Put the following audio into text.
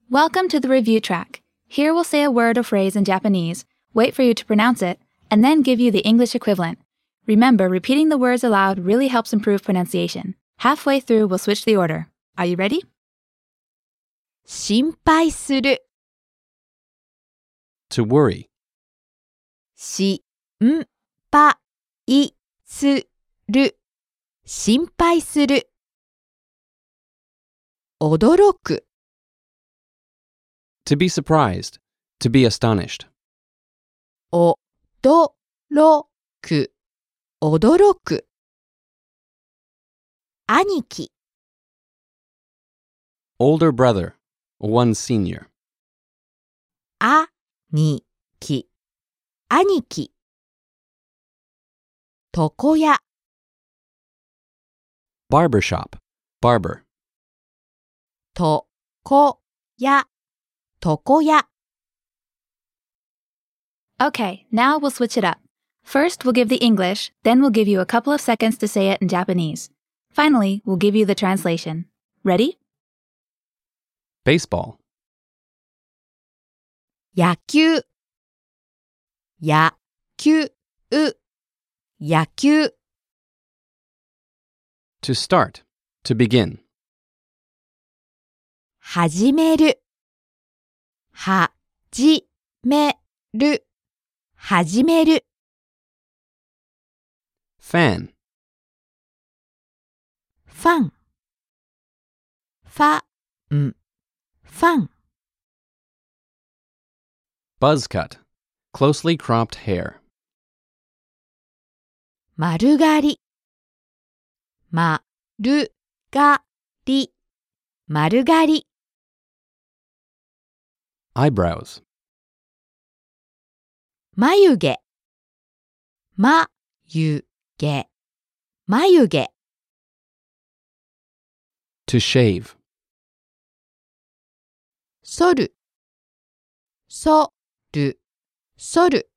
Welcome to the review track. Here we'll say a word or phrase in Japanese, wait for you to pronounce it, and then give you the English equivalent. Remember, repeating the words aloud really helps improve pronunciation. Halfway through, we'll switch the order. Are you ready? 心配する To worry. しんぱいする心配する驚く To be surprised. To be astonished. おどろく驚く兄貴 Older brother. One senior. あにき兄貴床屋 Barber shop. Barber. とこや床屋 Okay, now we'll switch it up. First, we'll give the English, then we'll give you a couple of seconds to say it in Japanese. Finally, we'll give you the translation. Ready? Baseball. 野球野球野球 To start. To begin. 始めるはじめる始める Fan. ファンファンファン Buzz cut. Closely cropped hair. 丸刈り丸刈り丸刈り Eyebrows. 眉毛眉毛眉毛 To shave. 剃る剃る剃る